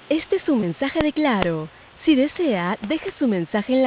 Este es un mensaje de Claro. Si desea, deje su mensaje en la